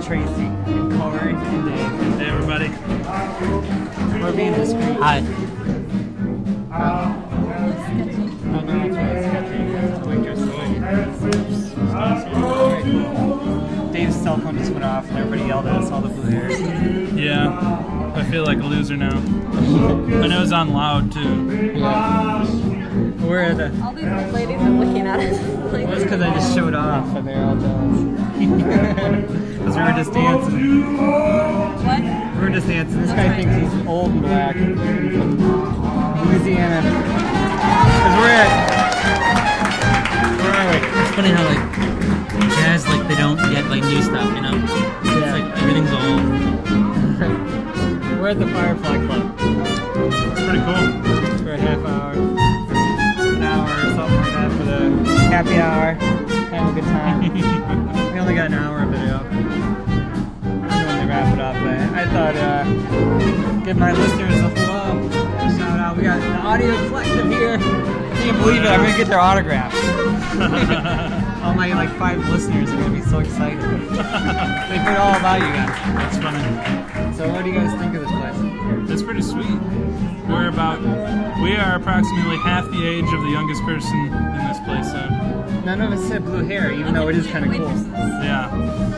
Tracy, and Corey, and Dave. Hey everybody. We're being discreet. Hi. I know it's really sketchy. The waitress. Dave's cell phone just went off and everybody yelled at us, all the blue hairs. Yeah, I feel like a loser now. I know it's on loud too. Yeah. We're at the... All these old ladies are looking at us. Like, Well, it's because I just showed off and they're all jealous. Because we were just dancing. what? We were just dancing. This guy thinks he's old and black. Louisiana. Because we're at... Where are we? It's funny how like jazz, like they don't get like new stuff, you know? It's like everything's old. We're at the Firefly Club. It's pretty cool. For a half hour. An hour or something like that for the happy hour. Having a good time. We only got an hour of video. I'm going to wrap it up, but I thought give my listeners a hello. Shout out. We got the Audio Collective here. Can't believe it. I'm going to get their autographs. All my like 5 listeners are going to be so excited. They've heard all about you guys. That's funny. So what do you guys think of this place? It's pretty sweet. We are approximately half the age of the youngest person in this place, so None of us have blue hair, even though it is kind of cool. yeah.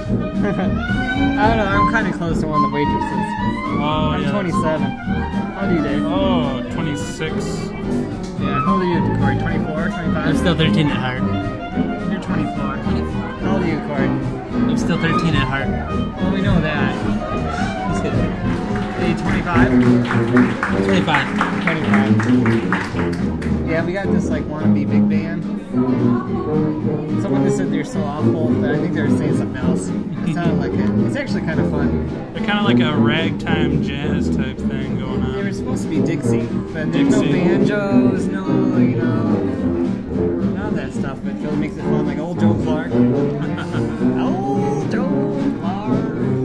I don't know, I'm kind of close to one of the waitresses. Oh, I'm yeah. 27. How old are you, Dave? Oh, 26. Yeah, how old are you, Corey? 24, 25? I'm still 13 at heart. You're 24. How old are you, Corey? I'm still 13 at heart. Well, we know that. Just kidding. Are you 25? 25. 25. Yeah, we got this like wannabe big band. Someone just said they're so awful, but I think they were saying something else. It sounded like it. It's actually kind of fun. They're kind of like a ragtime jazz type thing going They were on. supposed to be Dixie, but there's no Dixie. banjos, no, none of that stuff. But Phil makes it fun, like old Joe Clark. Old Joe Clark.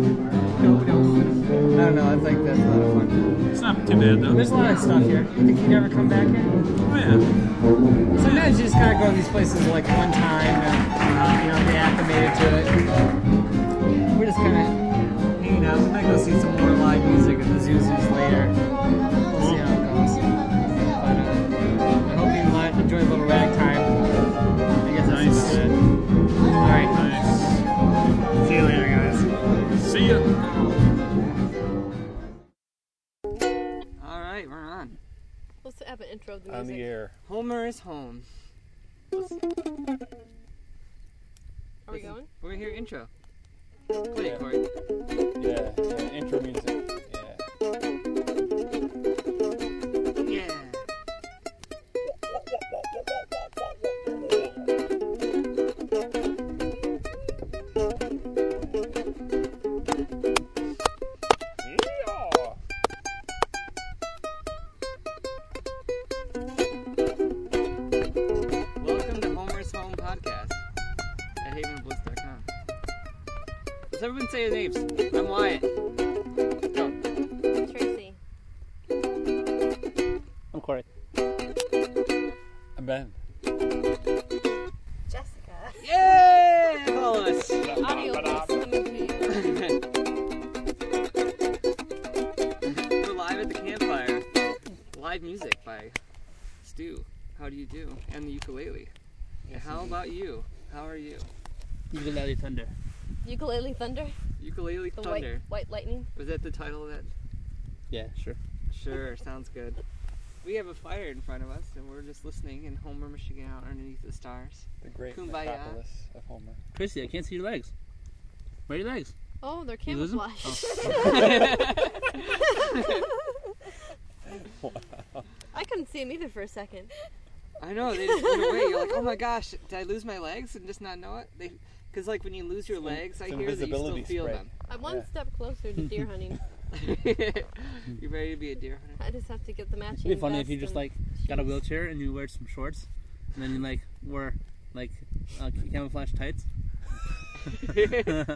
I don't know. I think that's a lot of fun. It's not too bad though. There's a lot of stuff here. You think you'd ever come back here? Oh yeah. Sometimes you just gotta go to these places like one time and get acclimated to it. We're just kind of hanging out. We might go see some more live music at the Zuzus later. We'll see how it goes. But I hope you might enjoy a little ragtime. I guess that's Nice. about it. All right. Nice. See you later, guys. See ya. All right, we're on. Let's have an intro of the On music. the air. Homer is home. Are we going? We're gonna hear intro. Play it, Corey. Yeah, intro music. Yeah. Yeah. Welcome to Homer's Home Podcast at havenbliss.com. Let's everyone say their names. I'm Wyatt. Go. Tracy. I'm Corey. I'm Ben. Jessica. Yay! Follow us. Audio Bliss coming to you. We're live at the campfire. Live music by Stu. How do you do? And the ukulele. And how about you? How are you? Ukulele Thunder. Ukulele Thunder. Ukulele The Thunder. white lightning. Was that the title of that? Yeah, sure. Sure, sounds good. We have a fire in front of us, and we're just listening in Homer, Michigan, out underneath the stars. The great Kumbaya. metropolis of Homer. Tracy, I can't see your legs. Where are your legs? Oh, they're You lose 'em? camouflage. I couldn't see them either for a second. I know, they just went away. You're like, oh my gosh, did I lose my legs and just not know it? Because like when you lose your legs, I It's hear that you still invisibility feel spray. them. I'm one Yeah. step closer to deer hunting. You ready to be a deer hunter? I just have to get the matching. It'd be funny if vest you just and like got a shoes. wheelchair and you wear some shorts, and then you like wore like camouflage tights. Give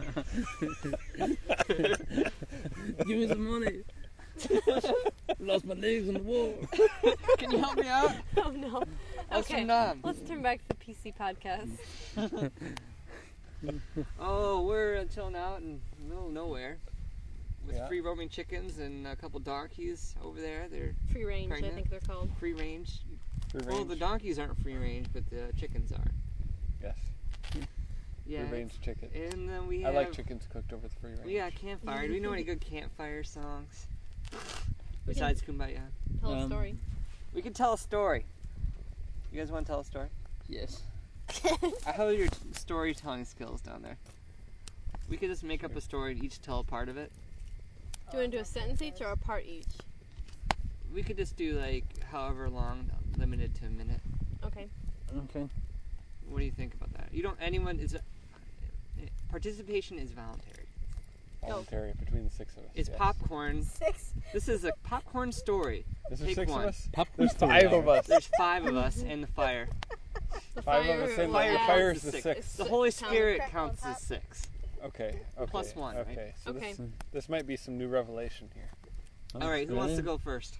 me some money. Lost my legs in the war. Can you help me out? Oh no. That's Okay, from Nom. let's turn back to the PC podcast. Oh, we're chilling out in the middle of nowhere with Yeah. free roaming chickens and a couple donkeys over there. They're Free range, Pregnant. I think they're called. free range. Free Well, range. the donkeys aren't free range, but the chickens are. Yes. Yeah. Free range chicken. And then we I have. like chickens cooked over the free range. We got campfire. Do we know any good campfire songs besides Kumbaya? Tell a story. We can tell a story. You guys want to tell a story? Yes. How are your storytelling skills down there? We could just make up a story and each tell a part of it. Do you want to do a sentence each or a part each? We could just do like however long, limited to a minute. Okay. Okay. What do you think about that? You don't. Anyone is. Participation is voluntary. Voluntary between the six of us. It's yes. popcorn. 6. This is a popcorn story. Is there Take 6 one. of us? Popcorn There's story 5 hour. of us. There's 5 of us and the fire. The 5 of us and will the add- fire is the Six. 6th. The Holy Count. Spirit Crack on counts top. as 6. Okay. Okay. Plus 1, right? Okay. So Okay. this might be some new revelation here. All right, who wants to go first?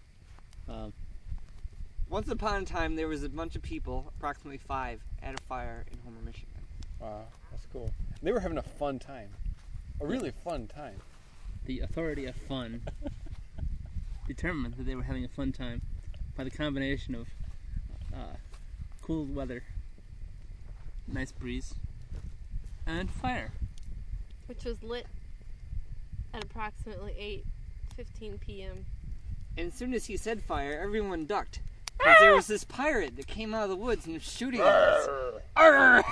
Once upon a time, there was a bunch of people, approximately 5, at a fire in Homer, Michigan. Wow, that's cool. They were having a fun time. A really fun time. The authority of fun determined that they were having a fun time by the combination of cool weather, nice breeze, and fire. Which was lit at approximately 8:15 p.m. And as soon as he said fire, everyone ducked. Because there was this pirate that came out of the woods and was shooting at us. Arr!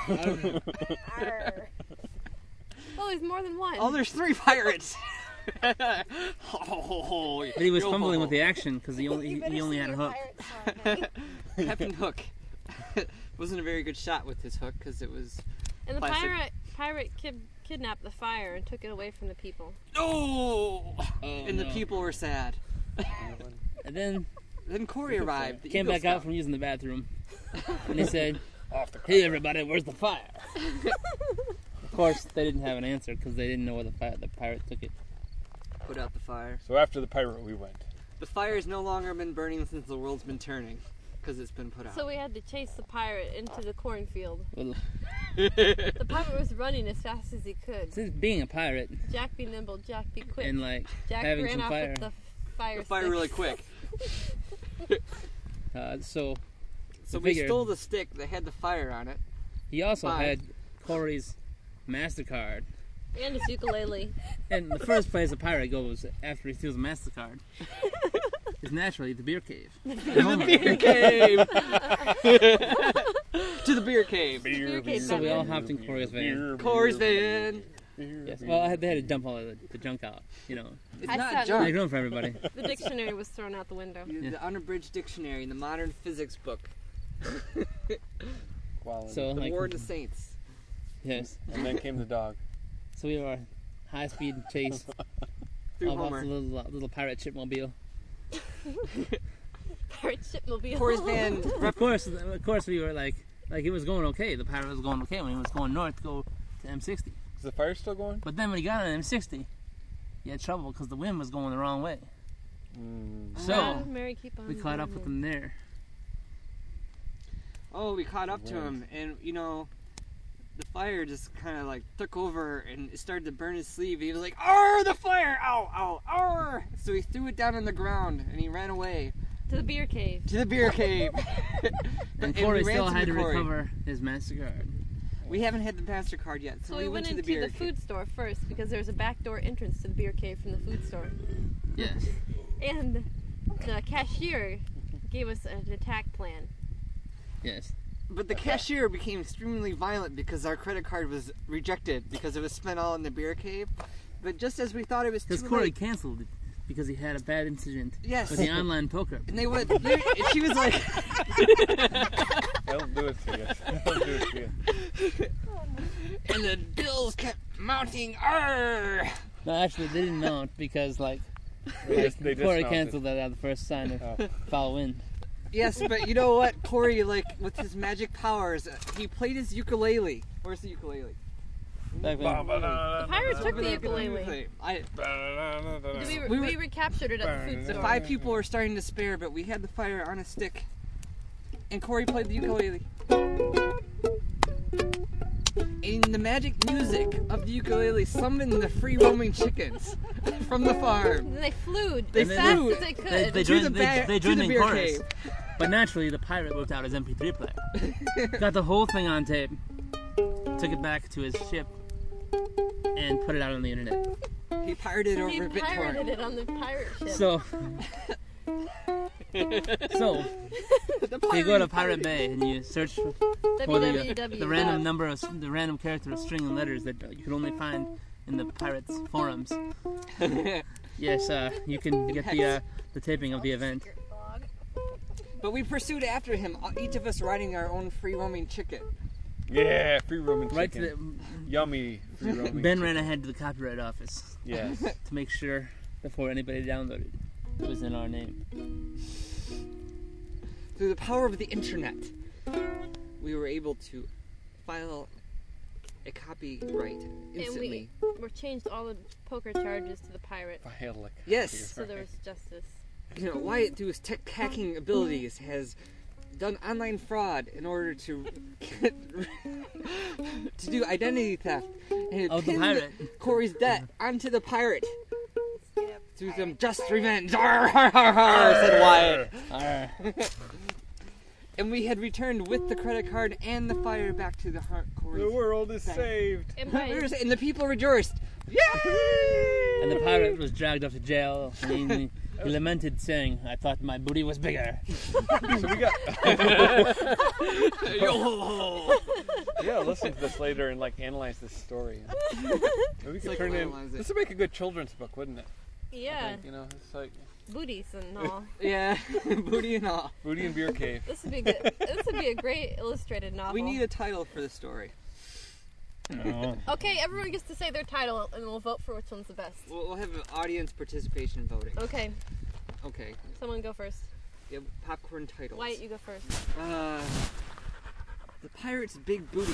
Oh, there's more than one. Oh, there's 3 pirates! But he was fumbling with the action because he only had a hook. Captain Hook wasn't a very good shot with his hook because it was. And the Plastic. pirate kidnapped the fire and took it away from the people. No! Oh, And the no. people were sad. And then Then Corey arrived. The came Eagle back out Scout. from using the bathroom, and he said, Off the "Hey everybody, where's the fire?" Of course, they didn't have an answer because they didn't know where the pirate took it. Put out the fire. So after the pirate, we went. The fire's no longer been burning since the world's been turning. Because it's been put out. So we had to chase the pirate into the cornfield. Well, The pirate was running as fast as he could. since being a pirate Jack be nimble, Jack be quick. and like Jack having ran some off fire, with the fire the fire stick. really quick. so So I we figured- stole the stick that had the fire on it. he also 5. had Corey's MasterCard. And his ukulele. And the first place a pirate goes after he steals a MasterCard is naturally the beer cave. Beer cave! To the beer cave. Beer cave So we all Batman. hopped in Corey's van. Corey's van. Yes. Well, they had to dump all the junk out. You know, It's I not thought- junk. make room for everybody. The dictionary was thrown out the window. The unabridged dictionary in the modern physics book. Quality. So The like, War of the Saints. yes. And then came the dog. So we were high-speed chase Through off Homer. the little pirate shipmobile. Pirate shipmobile. Corey's van. Of course, we were like it was going okay. The pirate was going okay when he was going north to go to M60. Is the fire still going? But then when he got on M60, he had trouble because the wind was going the wrong way. So Mary, keep on we caught up with him there. Oh, we caught up to him, and you know, the fire just kind of like took over, and it started to burn his sleeve. He was like, "Arr, the fire! Ow, ow, arr!" So he threw it down on the ground, and he ran away To the beer cave. to the beer cave. And we Corey ran still to had to Corey. recover his MasterCard. We haven't had the MasterCard yet, so So we we went to the into beer the cave. food store first because there's a backdoor entrance to the beer cave from the food store. Yes. And the cashier gave us an attack plan. Yes. But the cashier became extremely violent because our credit card was rejected because it was spent all in the beer cave. But just as we thought it was too Because Corey late, canceled it because he had a bad incident yes, with the online poker. and they went. And she was like, They'll do it to you. They'll do it to you. and the bills kept mounting. Arr! No, actually, they didn't mount because They Corey dismounted. canceled that at the first sign of Oh. foul wind. Yes, but you know what? Corey, like with his magic powers, he played his ukulele. Where's the ukulele? Back then. The pirate took Over the there. ukulele. We recaptured it at the food The store. 5 people were starting to spare, but we had the fire on a stick, and Corey played the ukulele. and the magic music of the ukulele summoned the free roaming chickens from the farm. And they flew They as fast flew. as they could. They To joined, the they to joined the in beer chorus. cave. But naturally, the pirate whipped out his MP3 player. Got the whole thing on tape. Took it back to his ship. And put it out on the internet. He pirated over He BitTorrent. pirated it on the pirate ship. So, you go to Pirate Bay and you search for the random number of the random character of string and letters that you can only find in the pirates forums. Yes, you can get the taping of the event. But we pursued after him, each of us riding our own free roaming chicken. Yeah, free roaming chicken. Right to the Yummy free roaming Ben chicken. ran ahead to the copyright office Yes. to make sure before anybody downloaded it was in our name. Through the power of the internet, we were able to file a copyright instantly. And we changed all the poker charges to the pirate. Violic. Yes. So there was justice. You know, Wyatt, through his tech hacking abilities, has done online fraud in order to get, to do identity theft and Of the pinned pirate. Corey's debt onto the pirate through some just revenge. Arr, har, har, har, said Wyatt. Alright. And we had returned with the credit card and the fire back to the Corey's. The world is Thank- saved. And And the people rejoiced. Yay! And the pirate was dragged off to jail. And he lamented, saying, "I thought my booty was bigger." So we got. Yo! Yeah, listen to this later and like analyze this story. Maybe we could like turn it in. analyze it. This would make a good children's book, wouldn't it? I yeah, think, you know, it's like booties and all. Yeah, booty and all. Booty and Beer Cave. This would be good. This would be a great illustrated novel. We need a title for the story. Oh. Okay, everyone gets to say their title, and we'll vote for which one's the best. We'll have an audience participation voting. Okay, Okay. someone go first. Yeah, popcorn titles. Wyatt, you go first. The Pirate's Big Booty.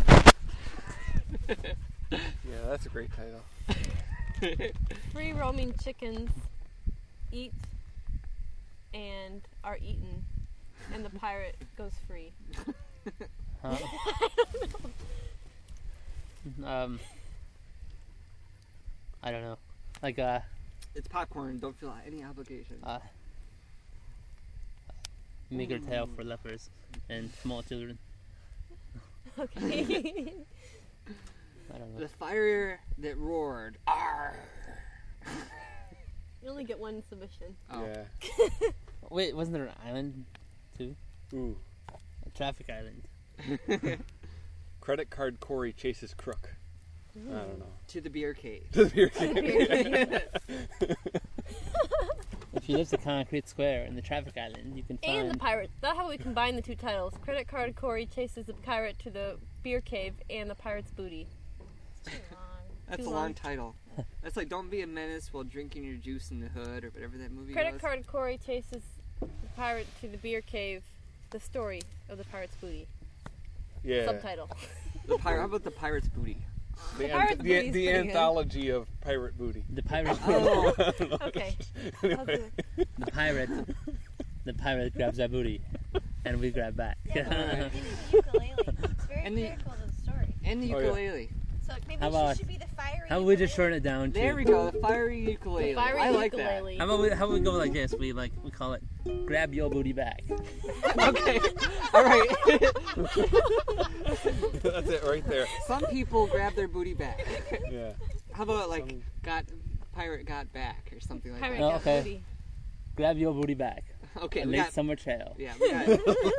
Yeah, that's a great title. Free roaming chickens eat and are eaten, and the pirate goes free. Huh? I don't know. Like, It's popcorn. Don't feel any obligation. meager tale for lepers and small children. Okay. I don't know. The fire that roared. Arr! You only get one submission. Oh. Yeah. Wait, wasn't there an island too? Ooh. A traffic island. Credit card Corey chases crook. I don't know. To the beer cave. To the Beer Cave. If you lift a concrete square in the traffic island, you can find. And the pirate. That's how we combine the two titles. Credit card Corey chases the pirate to the beer cave and the pirate's booty. That's Too a long. long title. That's like Don't Be a Menace while drinking your juice in the hood or whatever that movie Credit was. card Corey chases the pirate to the beer cave. The story of the pirate's booty. Yeah. Subtitle. How about the Pirate's Booty? The, Pirate's Booty's the pretty good. anthology of pirate booty. the pirate. Oh, Okay. Anyway. The pirate grabs our booty, and we grab back. Alright. Ukulele. It's very And the- critical to the story. and the Oh, yeah. ukulele. So maybe How she about- should be the fiery How about we just ukulele? shorten it down to? There we go, the fiery ukulele. Fiery I like ukulele. How about we go like this? We call it "Grab Your Booty Back." that. Okay, alright. That's it right there. Some people grab their booty back. Yeah. How about like Some- pirate got back or something like Pirate Oh, got okay. booty. Grab your booty back. that? Okay, A we late got summer trail. we got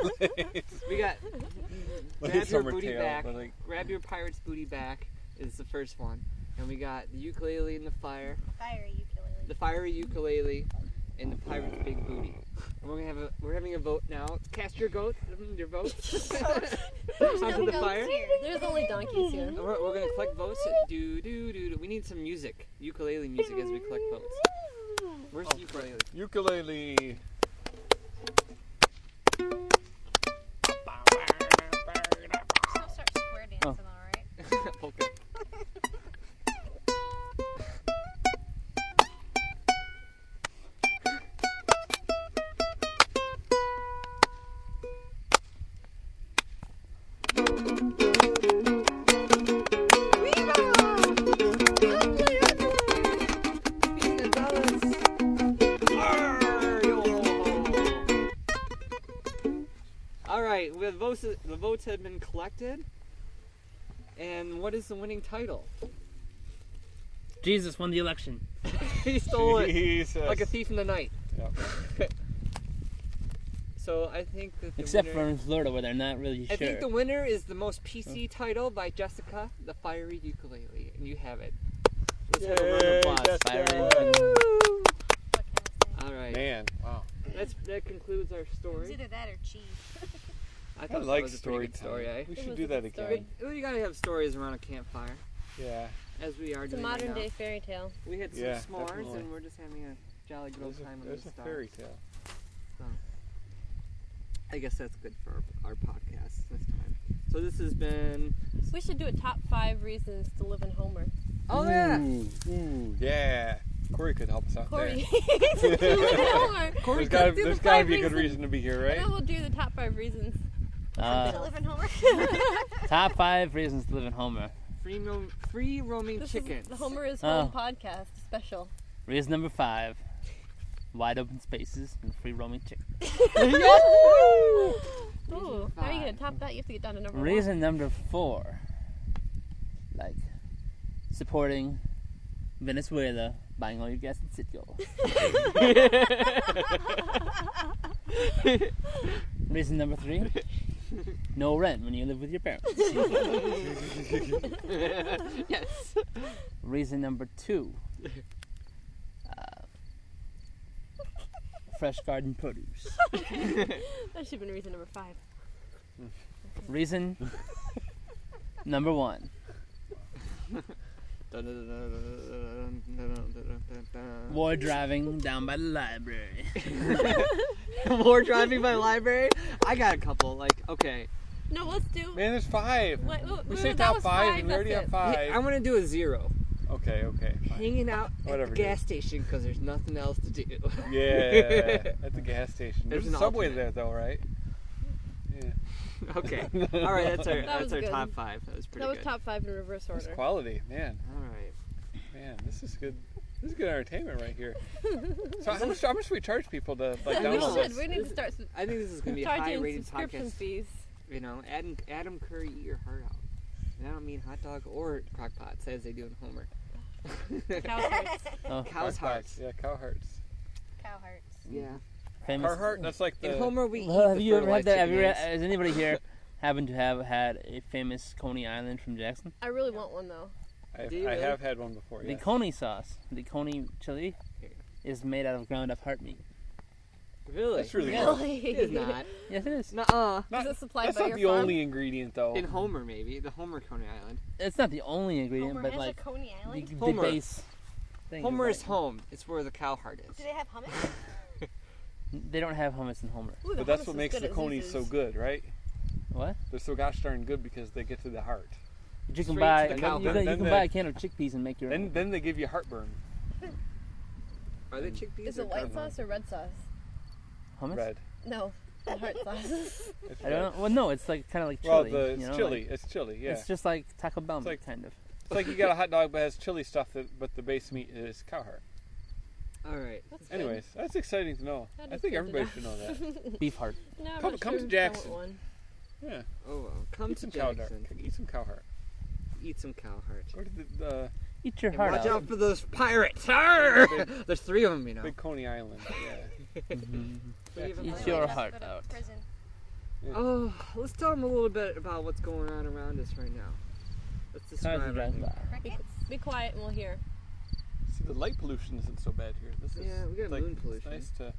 Like grab your summer booty tale, back. but like, Grab your pirate's booty back is the first one, and we got the ukulele in the fire, Fiery ukulele. the fiery ukulele, and the pirate's big booty. And we're having a vote now. Cast your vote. Your vote. Onto the fire. There's only donkeys here. And we're gonna collect votes. Do do do do. We need some music, ukulele music, as we collect votes. Where's the ukulele? ukulele. Still start square dancing, alright? Polka. right, the votes have been collected. And what is the winning title? Jesus won the election. He stole it Jesus. like a thief in the night. Yep. So I think that the Except winner, for in Florida, where they're not really sure. I think the winner is the most PC title by Jessica, the Fiery Ukulele, and you have it. Let's have a round of applause. Jessica. Fiery What can I say? All right. Man, wow. That concludes our It's story. either that or cheese. I I thought like that was a pretty good story story, eh? We It should was do a that good again. story. You gotta have stories around a campfire, Yeah. as we are It's a doing modern right day now. fairy tale. We had some Yeah, s'mores, definitely. and we're just having a jolly good old time on There's the a stars. fairy tale. I guess that's good for our podcast this time. So this has been. We should do a top 5 reasons to live in Homer. Oh yeah. Ooh, yeah. Corey could help us out Corey. there. to live in Homer. There's gotta do the there's gotta 5 be a good reasons. reason to be here, And then right? we'll do the top 5 reasons. To live in Homer. Top 5 reasons to live in Homer. Free roaming This chickens. is the Homer is Oh. Home podcast special. Reason number 5. Wide open spaces and free roaming chickens. Ooh, how are you gonna top that? You have to get down to number 1. Reason number 4. Like, supporting Venezuela, buying all your gas in Citgo. Reason number 3. No rent when you live with your parents. Yes. Reason number 2. Fresh garden produce. That should have been reason number 5. Reason number 1. War driving down by the library. More driving by library. I got a couple. Like, okay, No, let's do. Man, there's 5. Wait, We wait, say that top was 5 and we already that's have it. 5. I want to do a 0. Okay, fine. Hanging out Whatever, at the dude. gas station because there's nothing else to do. Yeah, at the gas station. There's There's an a subway alternate. there, though, right? Yeah. Okay. All right, that's our That was good. top 5. That was pretty That was good. top 5 in reverse That's order. quality, man. All right. Man, this is good. This is good entertainment right here. So how much do we charge people to like we download should. this? We need to start I think this is going to be a charging high-rated subscription podcast. fees. You know, Adam Curry, eat your heart out. And I don't mean hot dog or crock pots, as they do in Homer. Cow hearts. Oh, Cow's hearts. Yeah, cow hearts. Cow hearts. Yeah. famous. Carhartt, that's like the. In Homer, we eat Well, have the you ever had fertilized that? Have you chicken ever, eggs. has anybody here happen to have had a famous Coney Island from Jackson? I really want one though. I Do you really? have had one before. The Yeah. Coney sauce, the Coney chili, is made out of ground up heart meat. Really? That's really Yeah. good. Really? It is not. Yes, it is. Nuh-uh. Is it supplied That's by not your the farm? only ingredient, though. In Homer, maybe. The Homer Coney Island. It's not the only ingredient, Homer but has like a Coney the, Island. the Homer. base thing. Homer is like- home. It's where the cow heart is. Do they have hummus? They don't have hummus in Homer. Ooh, the But that's hummus what is makes good the at conies so Zeus's. good, right? What? They're so gosh darn good because they get to the heart. But you can Straight buy to the you cow can, heart. you Then can the- buy a can of chickpeas and make your own. Then they give you heartburn. Are they chickpeas Is or it white cow heart? sauce or red sauce? hummus. Red. No, the heart sauce. It's I don't know. Well, no, it's like kind of like Well, chili. it's you know, chili. like- It's chili. Yeah. It's just like Taco Bell, like- kind of. It's like you got a hot dog that has chili stuff, but the base meat is cow heart. All right. That's good. Anyways, that's exciting to know. That I is think good to everybody know. should know that. Beef heart. No, I'm Come- not come sure to if Jackson. I want one. Yeah. Oh, well. Come Eat to some cow heart. Jackson. Eat some cow heart. Eat some cow heart. Or the Eat your And heart watch out. out for those pirates. Arr! Big- There's 3 of them, you know. big Coney Island. Yeah. Mhm. Three of them. Eat Otherwise your you have to heart go to out. Prison. Oh, let's tell them a little bit about what's going on around us right now. Let's Cars describe are driving it. by. Be, Crickets. be quiet and we'll hear. See, the light pollution isn't so bad here. This is Yeah, we got like, moon it's pollution. nice to.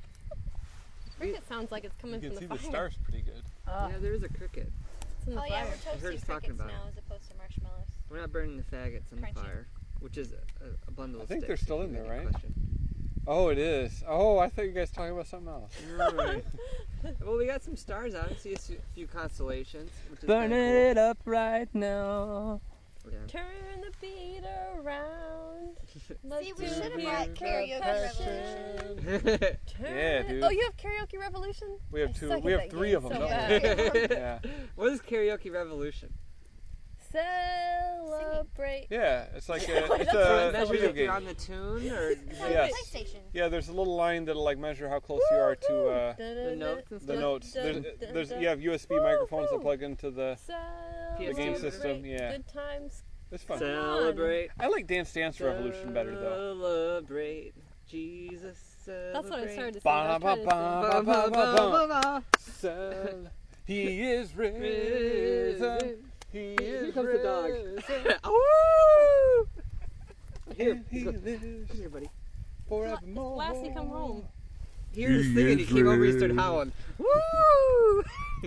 Cricket sounds like it's You coming can from see the the fire. stars pretty good. Oh, Yeah, there is a cricket. it's in the Oh yeah, fire. we're heard toasting us talking crickets about now it. as opposed to marshmallows. We're not burning the faggots on the Crunchy. fire, which is a bundle I of think sticks. they're still if in you there, had any right? question. Oh, it is. Oh, I thought you guys were talking about something else. Alright. Well, we got some stars out. I see a few constellations, which is Burning kinda it up right now. cool. Yeah. Turn the beat around. Let's See, we do should have the brought karaoke percussion. revolution. Turn Yeah, it- dude. Oh, you have karaoke revolution? We have I two. suck We at have that 3 game of them. so don't bad. we? Yeah. What is karaoke revolution? Celebrate. Yeah, it's like That's it's So it a measures video if you're game. on the tune or Yes. PlayStation. Yeah, there's a little line that'll like measure how close you are to the notes and the stuff. notes. There's you have USB microphones that plug into the game PS2. system. Yeah, Good times. it's fun. Celebrate. I like Dance Dance Revolution better though. Celebrate Jesus. Celebrate. That's what I started to say. Ba, ba, ba, ba, ba, ba. Cel- He is risen. He is Here comes the dog. risen. Woo! Here, And he come lives here, buddy. forevermore. Lassie, come home. He heard us singing. He came over. He started howling. Woo!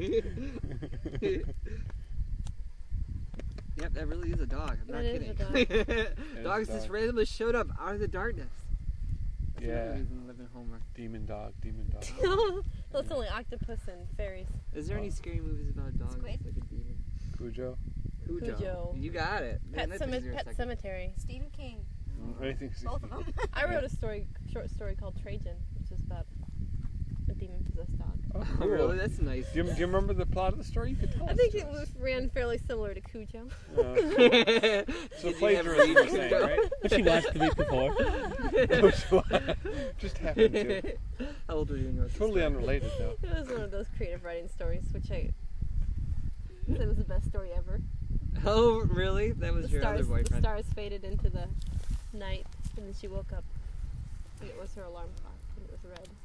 Yep, that really is a dog. I'm not That is kidding. a Dogs a just dog. randomly showed up out of the darkness. That's another Yeah, reason to live in Homer. demon dog, demon dog. That's only octopus and fairies. Is there any scary movies about dogs? Squid. Like a demon? Cujo. Cujo. You got it. Man, Pet, that took you a Pet second. Cemetery. Stephen King. Anything. Both of them. I wrote a short story called Trajan, which is about a demon-possessed dog. Oh, Oh, cool. really? That's nice. Do you remember the plot of the story? You could tell I us think to it us. ran fairly similar to Cujo. So Did you plagiarism, have you're saying, right? Which you watched the week before. Just happened to. How old were you when you wrote this Totally story? unrelated, though. It was one of those creative writing stories, which I said was the best story ever. Oh, really? That was your other The boyfriend. stars faded into the night, and then she woke up, and it was her alarm clock, and it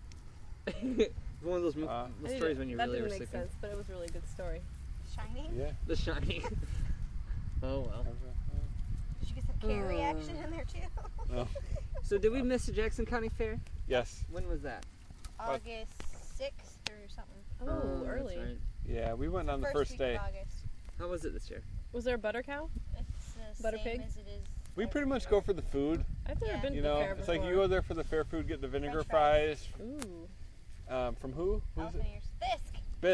was red. One of those Wow. those I didn't- stories when you that really were didn't make sleeping. sense, but it was a really good story. Shining. Yeah. The Shining. Oh well. Did you get some Carrie action in there too? So did we miss the Jackson County Fair? Yes. When was that? August 6th or something. Oh, that's early. right. Yeah, we went on the first week day. of August. How was it this year? Was there a butter cow? It's the Butter same pig? as it is. We pretty every much year. go for the food. I've never Yeah. been to You the know, fair it's before. like you go there for the fair food, get the vinegar French fries. Ooh. From who? Who's it? Elephant ears. Fisk.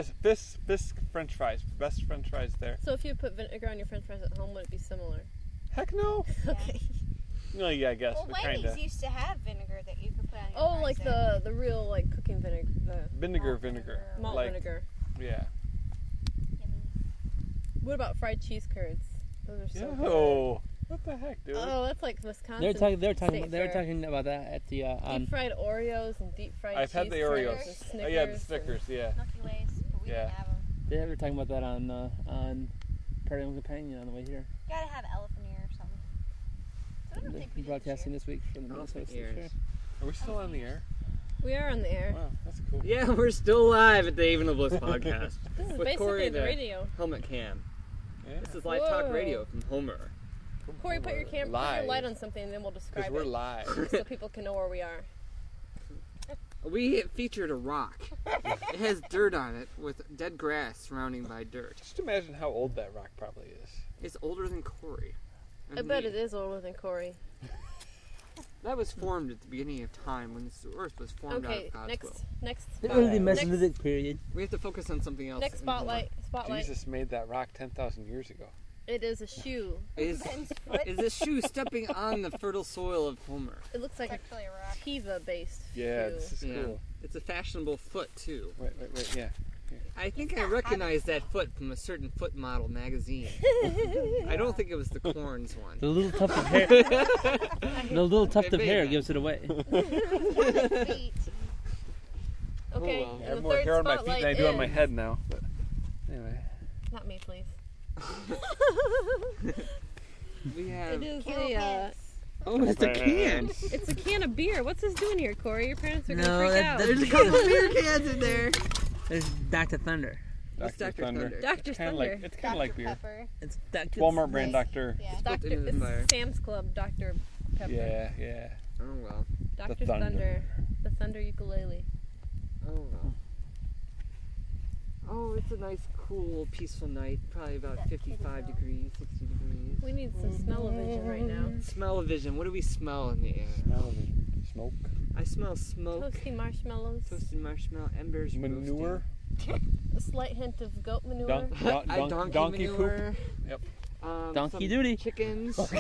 Fisk French fries. Best French fries there. So if you put vinegar on your French fries at home, would it be similar? Heck no. Okay. No, yeah, I guess, Well, but Wendy's kinda. used to have vinegar that you could put on your Oh, fries like there. the real like cooking vinegar, the Vinegar. malt Like, vinegar. yeah. Yummy. What about fried cheese curds? Those are so good. Oh, what the heck, dude? Oh, that's like Wisconsin. They were talking State they were Fair. talking about that at the on Deep fried Oreos and deep fried I've cheese had the curds Oreos. and Snickers. Oh, yeah, the Snickers, yeah. Milky Ways, but we Yeah. didn't have them. they were talking about that on Prairie Home Companion on the way here. Gotta have elephant ear or something. So I don't think we did Broadcasting this this week from the Elephant Minnesota State ears. Fair. Are we still on the air? We are on the air. Wow, that's cool. Yeah, we're still live at the Even the Bliss podcast. This is With basically Corey the the- radio. Helmet cam. Yeah. This is live talk Whoa. radio from Homer. Corey, put your Live. light on something, and then we'll describe Because we're it live. so people can know where we are. We featured a rock. It has dirt on it with dead grass surrounding by dirt. Just imagine how old that rock probably is. It's older than Corey. I bet it is older than Corey. That was formed at the beginning of time when this Earth was formed out Okay, of God's next, will. next, The spotlight. early next, Mesolithic period. We have to focus on something else. next in Homer. spotlight. Jesus made that rock 10,000 years ago. It is a shoe. Is this shoe stepping on the fertile soil of Homer? It looks like It's actually a rock. a Tiva-based Yeah, shoe. this is Yeah. cool. It's a fashionable foot too. Wait, yeah. I think I recognize that foot from a certain foot model magazine. I don't think it was the Corns one. The little tuft of hair. The little tuft It of may hair not. gives it away. Feet. Okay, well. I and have the more third hair on my feet spotlight than I do on my is- head now. But anyway. Not me, please. We have. It is Kennel a. pants. Oh, it's a can. It's a can of beer. What's this doing here, Corey? Your parents are gonna No, freak that- out. There's a couple of beer cans in there. There's Dr. Thunder. It's Dr. Thunder. Dr. It's kind of Thunder. like, it's kind of like beer. Pepper. It's Dr. Walmart brand Dr. Yeah. Built Doctor, into the fire. it's Sam's Club, Dr. Pepper. Yeah. Oh well. Dr. The Thunder. Thunder. The Thunder ukulele. Oh well. Oh, it's a nice, cool, peaceful night. Probably about That 55 kitty degrees, 60 degrees. We need some smell-o-vision right now. Smell-o-vision. What do we smell in the air? Smell of it. Smoke. I smell smoke, Toasty marshmallows. toasted marshmallow, embers, Manure. A slight hint of goat manure. Donkey donkey poop. manure. Yep. Donkey some duty. chickens. Spell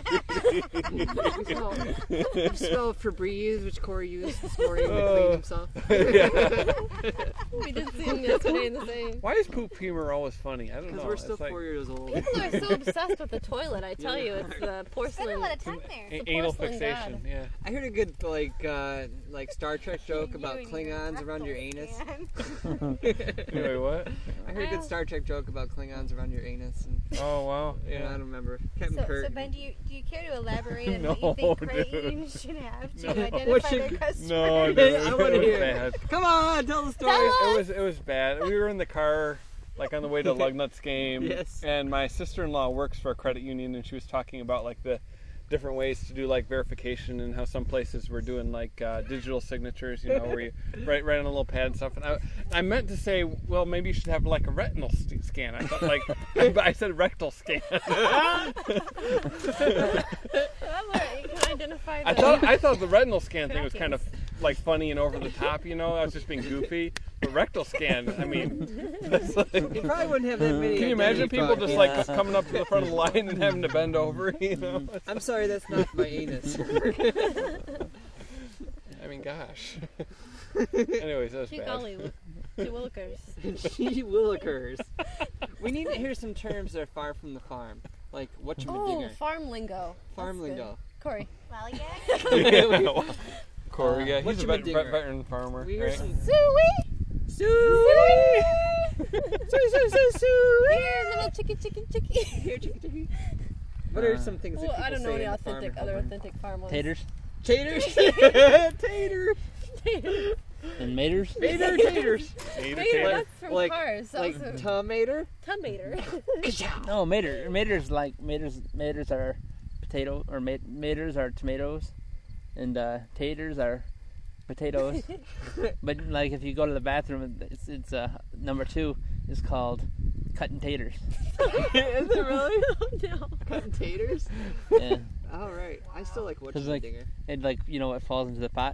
Febreze, which Corey used this morning to clean himself. We did see him yesterday in the same. Why is poop humor always funny? I don't know. Because we're still It's like 4 years old. People are so obsessed with the toilet. I tell you, it's the Spend a porcelain. lot of time there. anal porcelain fixation. god. Yeah. I heard a good like Star Trek joke about You and your Klingons around your anus. rectal Anyway, what? I heard a good Star Trek joke about Klingons around your anus. And, Oh wow. yeah, I don't remember. Captain So Kirk. Ben, do you care to elaborate on what No, you think credit dude. unions should have to No. identify What their should- customers? No, dude. I wanna It was hear. bad. Come on, tell the story. It was bad. We were in the car, like on the way to Lugnuts game, Yes. and my sister-in-law works for a credit union, and she was talking about like the different ways to do like verification and how some places were doing like digital signatures, you know, where you write on a little pad and stuff. And I meant to say, well, maybe you should have like a retinal scan. I thought like, but I said rectal scan. You can identify the I thought the retinal scan thing was kind of like funny and over the top, you know. I was just being goofy. But rectal scan, I mean, that's like, You probably wouldn't have that many. can you imagine identity people just like cards. coming up to the front of the line and having to bend over, you know? I'm sorry, that's not my anus. I mean, gosh. Anyways, that was Gee bad. golly, to Willikers. Gee willikers. We need to hear some terms that are far from the farm. Like, Oh, whatchamadinger. farm lingo. Farm That's good. lingo. Corey. Lollygag? Yeah, well, Corey, yeah, he's a whatchamadinger. veteran farmer, We hear right? some. Suey! Suey! Here, little chicken. Here, chicky, chicky. What are some things that Well, people I don't know say any in the farm authentic, and other home? authentic farm ones. Taters Taters. Taters. and maters. Tater. Taters. Mater, that's from Like- Cars. Like Also. tomater. Tomater. No, maters are potato, or maters are tomatoes, and taters are potatoes. But like if you go to the bathroom, it's number 2 is called cutting taters. Is it really? No. Cutting taters? Yeah, All right. I still like because like whatchamadinger. it like you know it falls into the pot.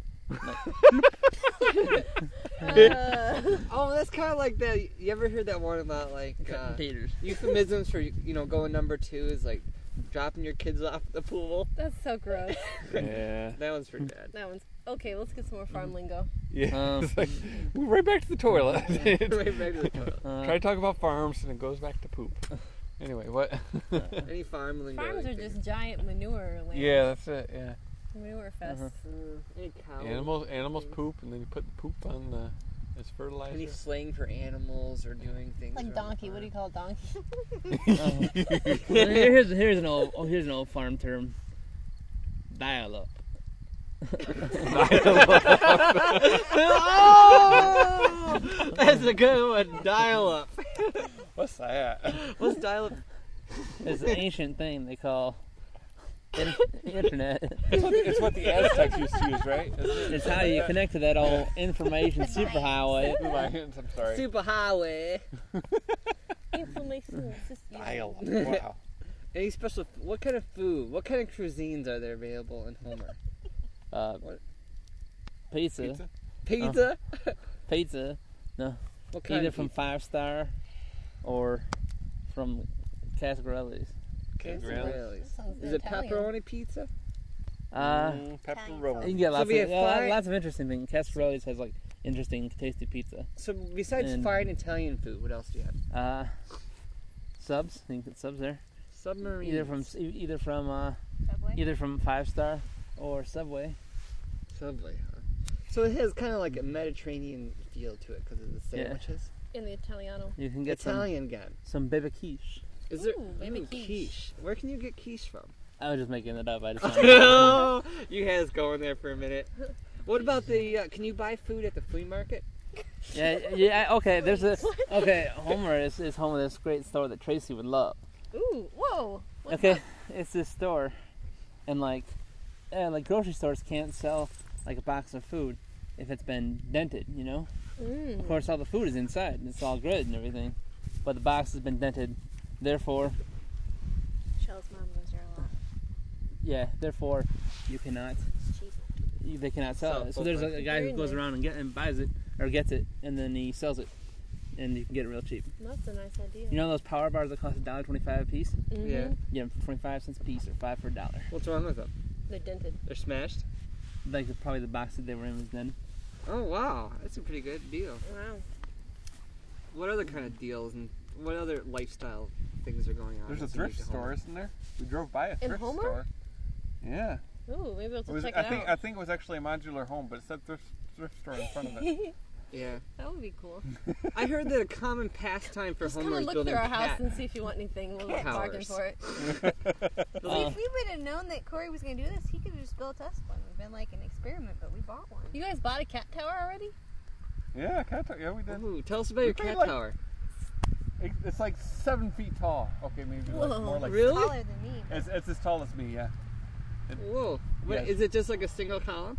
Oh, that's kind of like that. You ever heard that one about like Cutting taters. euphemisms for going number 2 is like dropping your kids off the pool? That's so gross. Yeah. That one's pretty bad. That one's okay. Let's get some more farm lingo. Yeah. It's like, we're right back to the toilet. Right back to the toilet. Try to talk about farms and it goes back to poop. Anyway, what? Any farm lingo? Farms you are think? just giant manure land. Yeah, that's it. Yeah. Manure fest. Any cow? Animals poop, and then you put the poop on as fertilizer. Any slang for animals or doing things? Like around donkey. the What do you farm? call donkey? Here's an old farm term. Dial up. Oh, that's a good one. Dial up. What's that? What's dial up? It's an ancient thing they call internet. It's what the Aztecs used to use, right? It's how you connect to that old information superhighway. I'm sorry. Super highway. Inflammation system. Dial. Wow. Any special? What kind of food? What kind of cuisines are there available in Homer? Pizza. Pizza? Pizza. Pizza. What kind Either of from pizza? 5-star or from Cascarelli's. Cascarelli's. Sounds Is it Italian. pepperoni pizza? You Pepperoni. can get So we have lots of interesting things. Cascarelli's has like interesting, tasty pizza. So besides And- fine Italian food, what else do you have? Subs. You can get subs there. Submarines. Either from Subway? 5-star or Subway. Subway, huh? So it has kind of like a Mediterranean feel to it because of the Yeah. sandwiches. In the Italiano. You can get Italian again. some baby quiche. Is there Ooh, baby quiche. quiche? Where can you get quiche from? I was just making it up. I just No, you had us going there for a minute. What about the? Can you buy food at the flea market? yeah. Okay, Homer is home of this great store that Tracy would love. Ooh, whoa. What's Okay, that? it's this store, and like grocery stores can't sell like a box of food if it's been dented, you know. Of course, all the food is inside and it's all good and everything, but the box has been dented. Therefore, Shell's mom goes there a lot. yeah. Therefore, you cannot. It's cheap. They cannot sell it. So there's a guy who goes around and buys it or gets it, and then he sells it and you can get it real cheap. That's a nice idea. You know those power bars that cost $1.25 a piece? Mhm. Yeah. You get them for 25 cents a piece or 5 for $1. What's wrong with them? They're dented. They're smashed. Like probably the box that they were in was then. Oh wow, that's a pretty good deal. Wow. What other kind of deals and what other lifestyle things are going on? There's a that's thrift unique to Homer? store, isn't there? We drove by a In thrift Homer? store. Yeah. Ooh, maybe we'll have It to was, check I it think out. I think it was actually a modular home, but it said thrift store in front of it. Yeah. That would be cool. I heard that a common pastime for Just come Homer and is look building through our house cat. and see if you want anything. We'll bargain towers. for it. See, if we would have known that Corey was going to do this, he could have just built us one. It would have been like an experiment, but we bought one. You guys bought a cat tower already? Yeah, cat tower. Yeah, we did. Ooh, tell us about your paid cat like- tower. It's like 7 feet tall. Okay, maybe like Whoa. more like. Really? Taller than me. But It's as tall as me. Yeah. Whoa. What, Yes. is it just like a single column?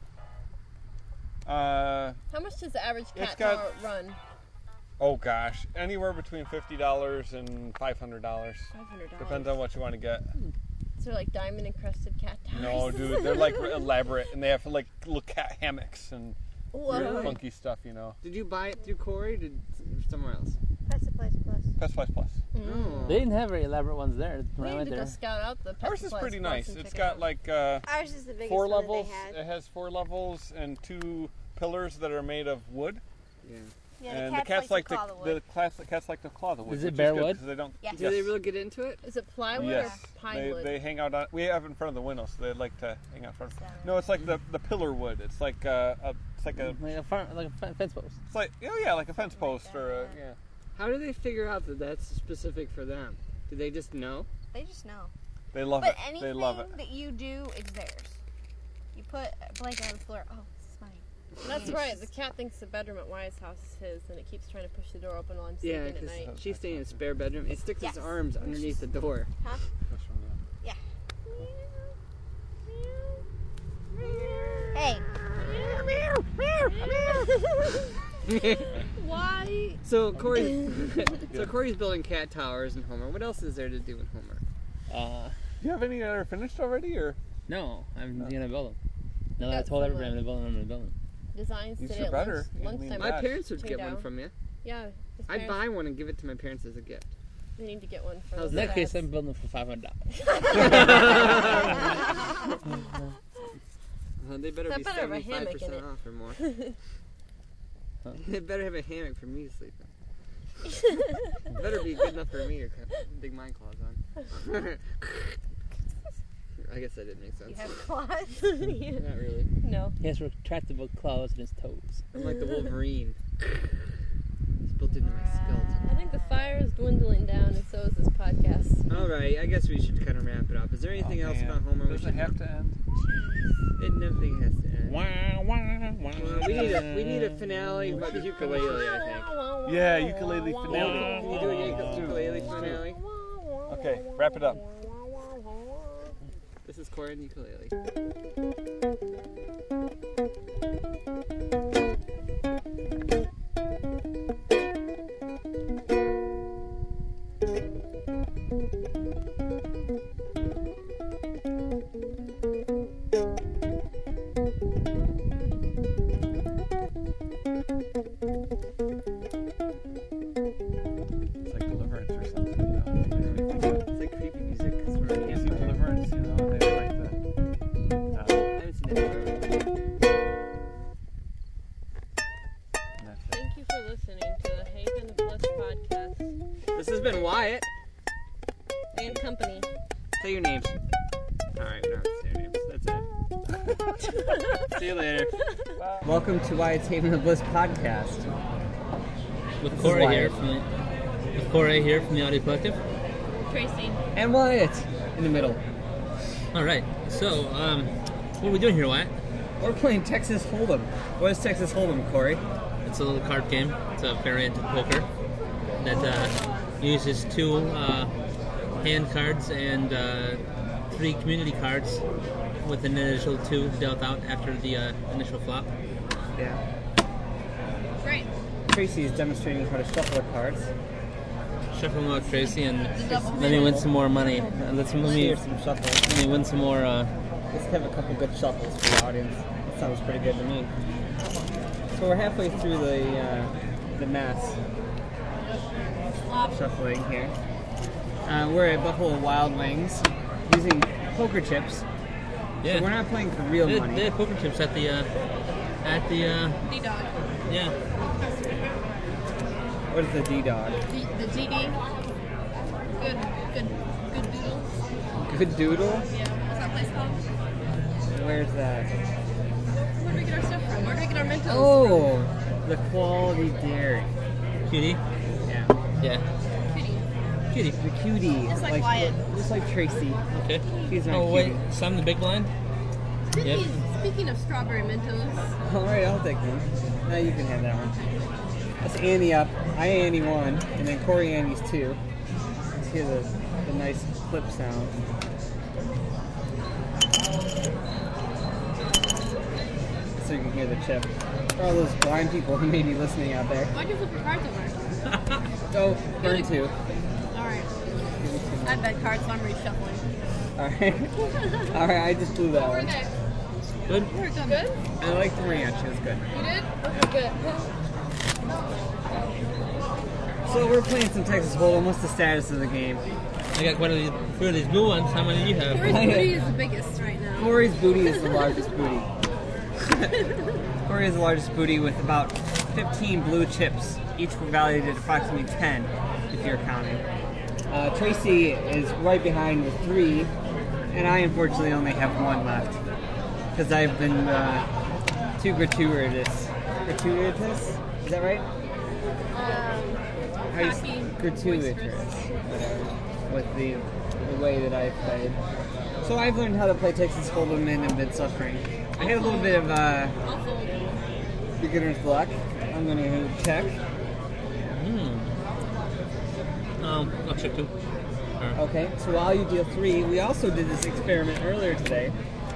Uh How much does the average It's cat got- tower run? oh gosh, anywhere between $50 and $500. $500. Depends on what you want to get. So they're like diamond encrusted cat towers. No, dude, they're like elaborate, and they have like little cat hammocks and Whoa. Really? funky stuff. You know. Did you buy it through Corey or did somewhere else? Pet Supplies Plus. Pest Plus Plus. Oh. They didn't have very elaborate ones there. We Right need to go there. scout out the Pet Ours is Supplies pretty Plus nice. and It's check it got out. like Ours is the biggest 4 one levels. that they It had. has 4 levels and 2 pillars that are made of wood. Yeah. Yeah, And the cats like to claw the wood. the cats like to claw the wood. Is it which bare good wood? 'cause they don't. Yeah. Do they really get into it? Is it plywood Yes. or pine wood? They hang out on. We have it in front of the window, so they like to hang out in front. So- No, it's like the pillar wood. It's like it's like a Fence post. it's like like a fence post or a, yeah. How do they figure out that that's specific for them? Do they just know? They just know. They love But it. anything They love it. that you do, it's theirs. You put a blanket on the floor. Oh, this is mine. That's Yeah. right. The cat thinks the bedroom at Wyatt's house is his, and it keeps trying to push the door open while I'm Yeah, sleeping at because night. she's staying in a spare bedroom. It sticks its Yes. arms underneath the door. This one, yeah. Hey. Why? So Corey's building cat towers in Homer. What else is there to do in Homer? Do you have any that are finished already, or No, I'm gonna build them. No, I Got told some, everybody I'm gonna build them. I'm gonna build them. Designs You today should at better. lunch, I mean, lunchtime. My Gosh. parents would Take get it one out. from you. Yeah. his I'd parents- buy one and give it to my parents as a gift. They need to get one for How's those In that case, dads. I'm building them for $500. They better That be better have a 75% hammock in it. off or more. They better have a hammock for me to sleep in. Better be good enough for me to dig my claws on. I guess that didn't make sense. You have claws. Yeah. Not really. No. He has retractable claws in his toes. I'm like the Wolverine. It's built into my skeleton. I think the fire is dwindling down, and so is this podcast. Alright, I guess we should kind of wrap it up. Is there anything else about Homer we Does should it have to end? Nothing has to end. Wah, wah, wah. Well, we need a finale about the ukulele, I think. Yeah, ukulele Can finale. you do a ukulele finale? Okay, wrap it up. This is Corey and ukulele. It's like Deliverance or something. You know? It's like creepy music. 'Cause we're on You see campfire. Deliverance, you know, they like the. I haven't seen that forever. That's it. Thank you for listening to the Hank and the Bliss podcast This has been Wyatt. and company. Say your names. Alright, we don't have to say your names. That's it. See you later. Welcome to Wyatt's Haven of Bliss podcast. With This is Corey Wyatt. here from the Audio Collective. Tracy. And Wyatt in the middle. All right. So, what are we doing here, Wyatt? We're playing Texas Hold'em. What is Texas Hold'em, Corey? It's a little card game. It's a variant of poker that uses 2 hand cards and 3 community cards with an initial 2 dealt out after the initial flop. Yeah. Great. Tracy is demonstrating how to shuffle the cards. Shuffle them out, Tracy, and let me win some more money. Let me Here's some shuffles. let me win some more. Let's have a couple good shuffles for the audience. That sounds pretty good to me. So we're halfway through the the mess. Slop. Shuffling here. We're at Buffalo Wild Wings using poker chips. Yeah. So we're not playing for real They money. have poker chips at the D-Dog. yeah. What is the D-Dog? The GD. Good doodles. Good Doodle? Yeah. What's that place called? Where's that? Where do we get our stuff from? Where do we get our Mentos Oh, the Quality Dairy. Cutie. Yeah. Yeah. from? Kitty. Cutie. The cutie. Just like Wyatt. Just like Tracy. Okay. She's my Oh cutie. wait, some the big blind. Speaking of strawberry Mentos, All right, I'll take one. Now you can have that one. Let's ante up. I ante one, and then Corey antes two. Let's hear the nice clip sound. So you can hear the chip. For all those blind people who may be listening out there. why'd you flip your cards over? Oh, burn two. Alright. I bet cards, so I'm reshuffling. Alright. Alright, I just blew that one. Okay. Good. We're good. I like the ranch, it was good. You did? Okay, good. So we're playing some Texas Hold'em. What's the status of the game? I got one of these, two of these blue ones. How many do you have? Corey's booty is the biggest right now. Corey's booty is the largest booty. Corey is the largest booty with about 15 blue chips, each valued at approximately 10, if you're counting. Tracy is right behind with 3, and I unfortunately only have 1 left. Because I've been too gratuitous. Gratuitous? Is that right? How you Cocky, gratuitous. boisterous. Whatever. With the way that I played. So I've learned how to play Texas Hold'em and have been suffering. I had a little bit of I'll fold. beginner's luck. I'm going to check. I'll check too. Alright. Okay, so while you deal 3, we also did this experiment earlier today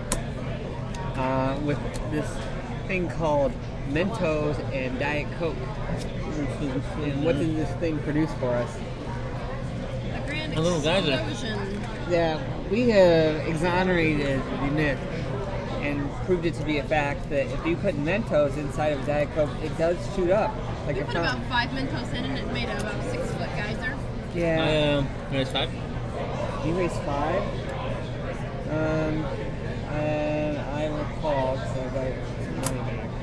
with this thing called Mentos and Diet Coke. And what did this thing produce for us? A grand A little geyser. explosion. Yeah, we have exonerated the myth and proved it to be a fact that if you put Mentos inside of Diet Coke, it does shoot up like We a put about fountain. 5 Mentos in and it made about a 6-foot geyser. Yeah, Raise 5. you raised 5. And I recall, so I got some money back.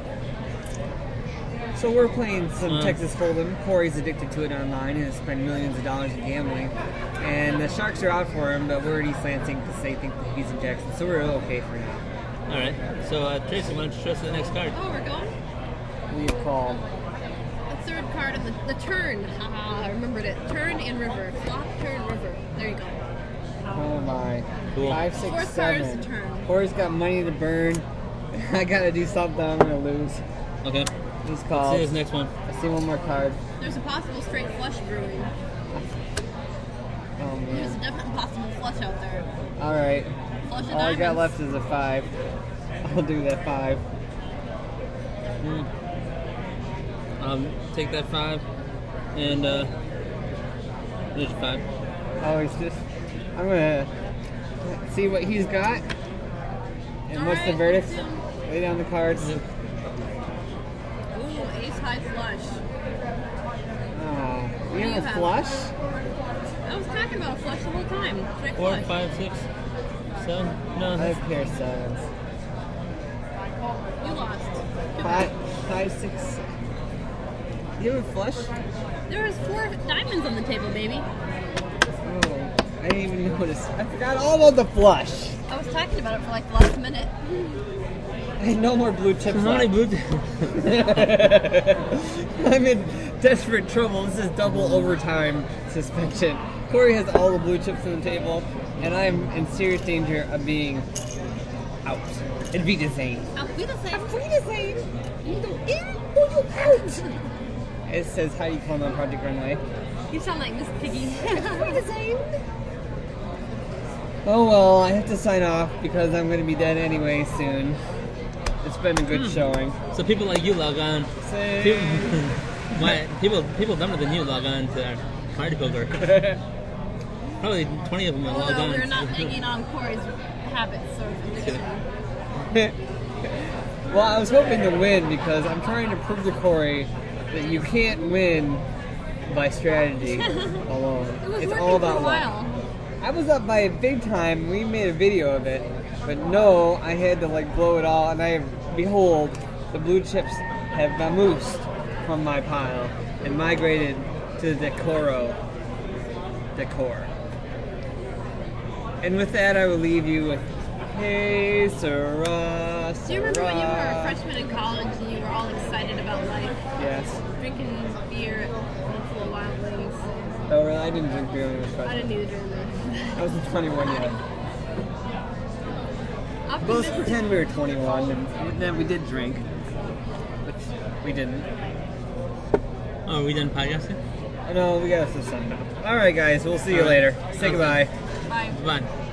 So we're playing some Texas Hold'em. Corey's addicted to it online and has spent millions of dollars in gambling. And the sharks are out for him, but we're already slanting because they think that he's in Jackson. So we're okay for now. Alright. So Tracy, why don't you show us the next card? Oh, we're going? We have called. The third card of the turn. Haha, I remembered it. Turn and river. Flop, turn, river. There you go. Oh my. Cool. 5, 6, Fourth card is 7. the turn. Corey's got money to burn. I gotta do something. I'm gonna lose. Okay. He's See called. this next one. I see one more card. There's a possible straight flush brewing. Oh There's a man. definite possible flush out there. Alright. Flush of All I got diamonds. left is a 5. I'll do that 5. Take that 5 and there's your 5. Oh, he's just. I'm gonna see what he's got. And what's the Alright, verdict? let's do- Lay down the cards. Ooh, ace high flush. Oh, do you you have a have? flush? I was talking about a flush the whole time. Straight 4, flush. 5, 6, 7. No. I have pair 7s. You lost. 5, 6. You have a flush? There was 4 diamonds on the table, baby. Oh, I didn't even notice. I forgot all about the flush. I was talking about it for like the last minute. I had no more blue chips How many left. blue? I'm in desperate trouble. This is double overtime suspension. Corey has all the blue chips on the table, and I'm in serious danger of being out. It'd be the same. I'll be the same. Be the same. You go in or you out. It says, how do you call on Project Runway? You sound like Miss Piggy. Be the same. Oh well, I have to sign off because I'm going to be dead anyway soon. It's been a good showing. So people like you log on. Same. People dumber than you log on to our party poker. Probably 20 of them will log Although on. we're not egging on Corey's habits or addiction. Well, I was hoping to win because I'm trying to prove to Corey that you can't win by strategy alone. It was It's working all for about a luck. while. I was up by it big time. We made a video of it, but no, I had to like blow it all, and behold, the blue chips have vamoosed from my pile and migrated to the decor. And with that, I will leave you with Hey Sarah. Do you remember when you were a freshman in college and you were all excited about life, Yes. drinking beer full of wild wings? Oh, really? I didn't drink beer when I was I freshman. didn't either during this. I wasn't 21 yet. But let's pretend we were 21 and then we did drink. Which we didn't. Oh, are we done podcasting? No, we got to sun now. Alright, guys, we'll see you later. Say goodbye. Bye. Bye.